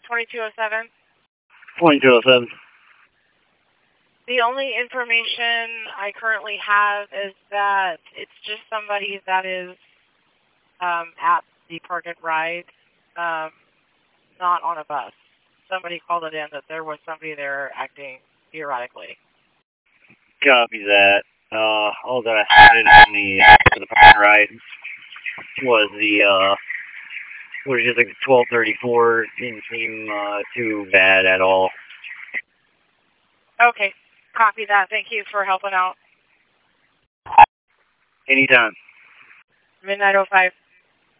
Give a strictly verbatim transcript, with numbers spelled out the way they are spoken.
twenty-two oh seven. twenty-two oh seven. The only information I currently have is that it's just somebody that is um, at the Park and Ride, um, not on a bus. Somebody called it in that there was somebody there acting erratically. Copy that. Uh, all that I had it on the for the Park and Ride was the uh, was just like twelve thirty-four. Didn't seem uh, too bad at all. Okay. Copy that. Thank you for helping out. Anytime. Midnight oh five.